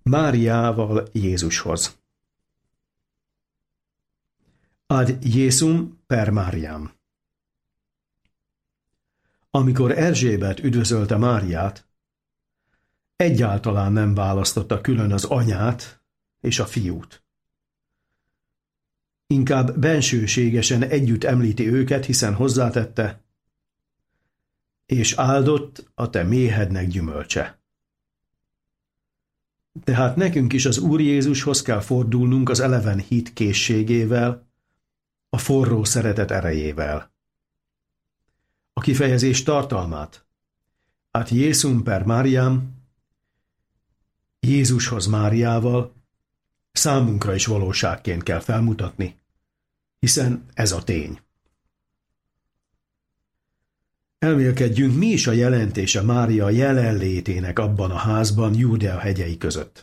Máriával Jézushoz. Ad Jézum per Máriám. Amikor Erzsébet üdvözölte Máriát, egyáltalán nem választotta külön az anyát és a fiút. Inkább bensőségesen együtt említi őket, hiszen hozzátette, és áldott a te méhednek gyümölcse. Tehát nekünk is az Úr Jézushoz kell fordulnunk az eleven hit készségével, a forró szeretet erejével. A kifejezés tartalmát, ad Jézum per Máriám, Jézushoz Máriával, számunkra is valóságként kell felmutatni, hiszen ez a tény. Elmélkedjünk, mi is a jelentése Mária jelenlétének abban a házban Júdea hegyei között.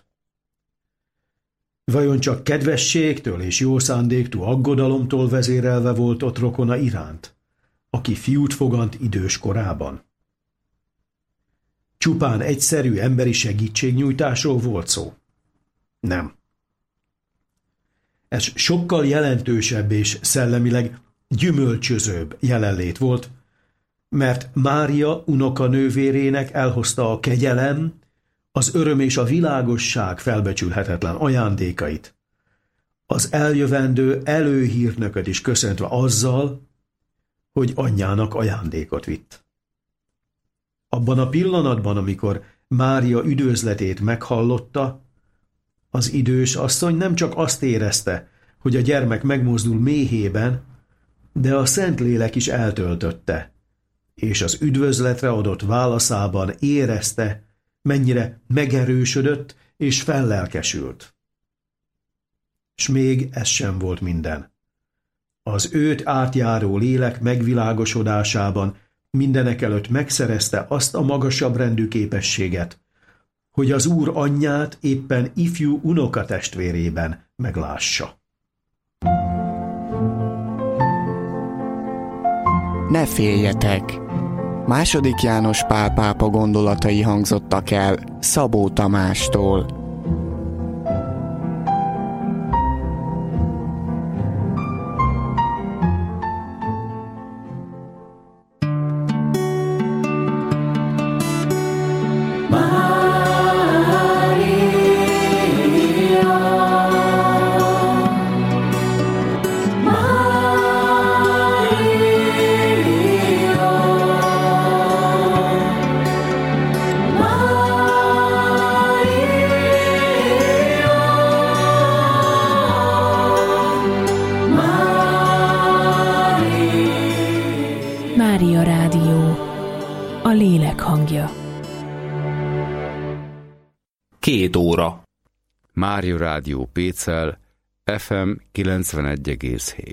Vajon csak kedvességtől és jó szándéktól, aggodalomtól vezérelve volt ott rokona iránt, aki fiút fogant idős korában? Csupán egyszerű emberi segítségnyújtásról volt szó? Nem. Ez sokkal jelentősebb és szellemileg gyümölcsözőbb jelenlét volt, mert Mária unokanővérének elhozta a kegyelem, az öröm és a világosság felbecsülhetetlen ajándékait, az eljövendő előhírnököt is köszöntve azzal, hogy anyjának ajándékot vitt. Abban a pillanatban, amikor Mária üdvözletét meghallotta, az idős asszony nem csak azt érezte, hogy a gyermek megmozdul méhében, de a Szentlélek is eltöltötte, és az üdvözletre adott válaszában érezte, mennyire megerősödött és fellelkesült. S még ez sem volt minden. Az őt átjáró lélek megvilágosodásában mindenekelőtt megszerezte azt a magasabb rendű képességet, hogy az Úr anyját éppen ifjú unokatestvérében meglássa. Ne féljetek! II. János Pál pápa gondolatai hangzottak el Szabó Tamástól. Mária Rádió, a lélek hangja. 2 óra. Mária Rádió Pécel, FM 91,7.